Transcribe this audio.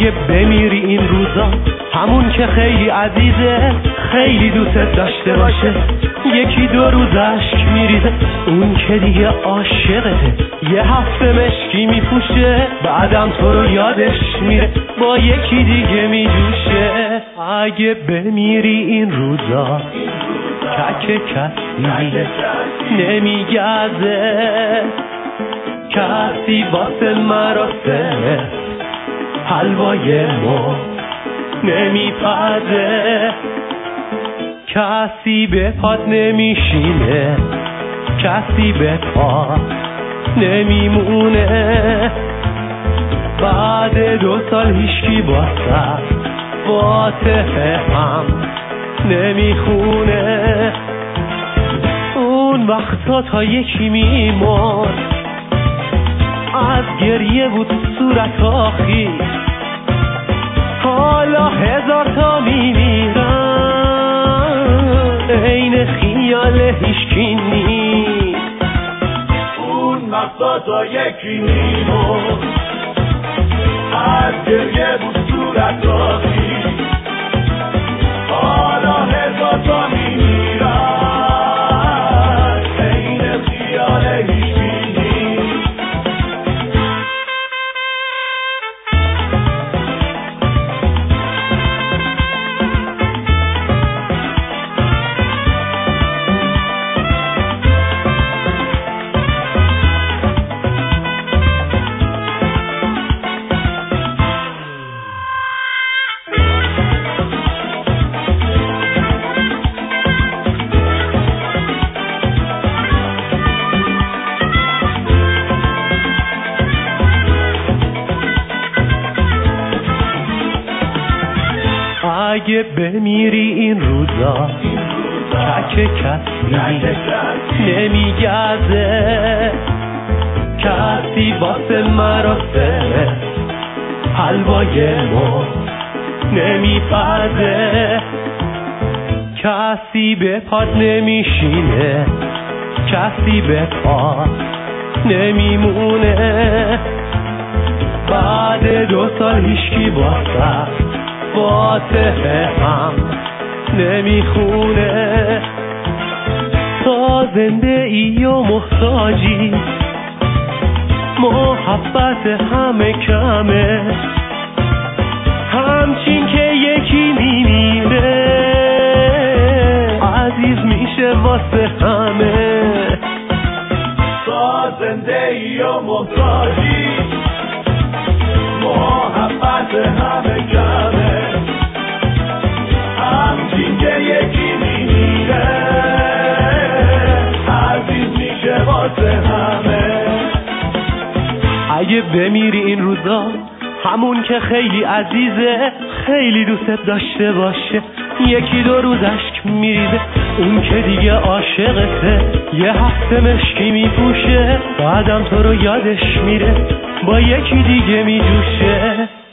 اگه بمیری این روزا، همون که خیلی عزیزه، خیلی دوست داشته باشه، یکی دو روز اشک میریزه، اون که دیگه عاشقته، یه هفته مشکی میپوشه، بعدم تو رو یادش میره، با یکی دیگه میجوشه. اگه بمیری این روزا، تک کسی نمیگرده، کسی واسه مراسم حلوای ما نمیپزه، کسی به پات نمیشینه، کسی به پا نمیمونه، بعد 2 سال هیچکی واسه هم نمیخونه. اون وقتا تا یکی میمون، از گریه بود صورت آخی، حالا 1000 تا میمیرن، این خیال هیچکی نیست. اون وقتا تا یکی میمون، از گریه بود صورت آخی، حالا 1000 تا میمیرن، این خیال هیچکی نیست. اگه بمیری این روزا، تک کسی نمیگرده، کسی واسه مراسم حلوای ما نمیپزه، کسی به پات نمیشینه، کسی به پا نمیمونه، بعد 2 سال هیچکی واسه هم نمیخونه. تا زنده ای و محتاجی، محبت همه کمه، همچین که یکی میمیره، عزیز میشه واسه همه. تا زنده ای و محتاجی، محبت همه کمه، همچین که یکی میمیره، عزیز میشه واسه همه. اگه بمیری این روزا، همون که خیلی عزیزه، خیلی دوست داشته باشه، یکی 2 روز اشک میریزه، اون که دیگه عاشقته، یه هفته مشکی میپوشه، بعدم تو رو یادش میره، با یکی دیگه میجوشه.